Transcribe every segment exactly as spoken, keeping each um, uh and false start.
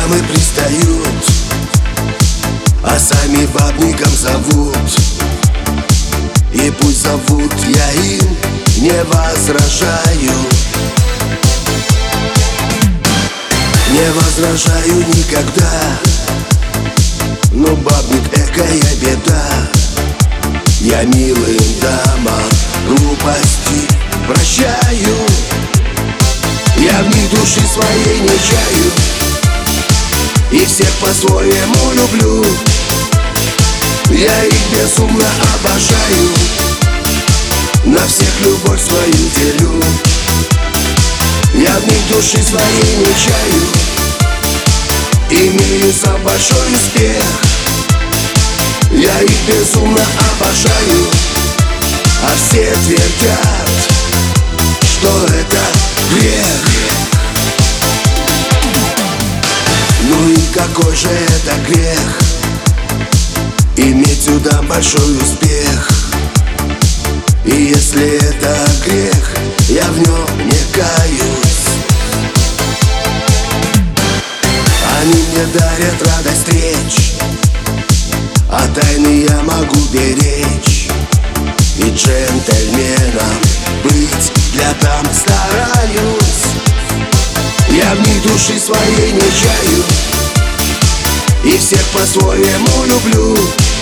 дамы пристают, а сами бабником зовут. И пусть зовут, я им не возражаю. Не возражаю никогда, но бабник экая беда. Я милым дамам глупости прощаю, я в них души своей не чаю, и всех по-своему люблю. Я их безумно обожаю, на всех любовь свою делю. Я в них души своей не чаю, имею сам большой успех. Я их безумно обожаю, а все твердят, что это грех. Ну и какой же это грех, иметь сюда большой успех? И если это грех, я в нем не каюсь. Они мне дарят радость встреч, а тайны я могу беречь. И джентльменом быть для дам стараюсь. Я в них души своей не чаю, и всех по-своему люблю.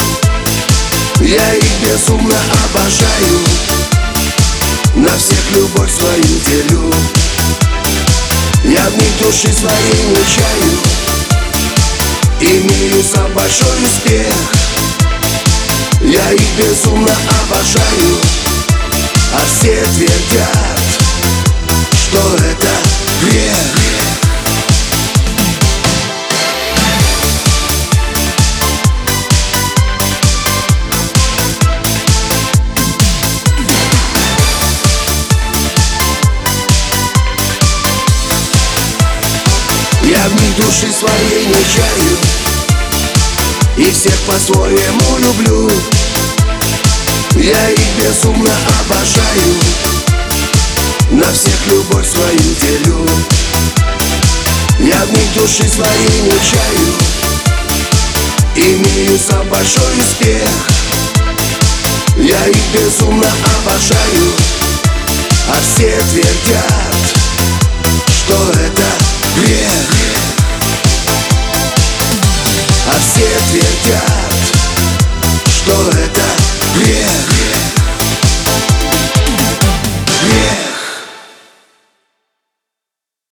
Я их безумно обожаю, на всех любовь свою делю. Я в них души своей не чаю, имею сам большой успех. Я их безумно обожаю, а все твердят, что это грех. Я в них души своей не чаю, и всех по-своему люблю. Я их безумно обожаю, на всех любовь свою делю. Я в них души своей не чаю, имею сам большой успех. Я их безумно обожаю, а все твердят, что это